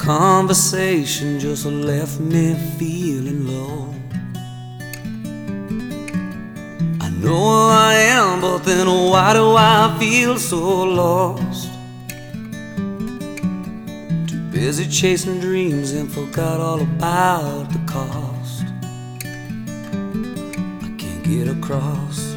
conversation just left me feeling low. I know who I am, but then why do I feel so lost? Too busy chasing dreams and forgot all about the cost. I can't get across.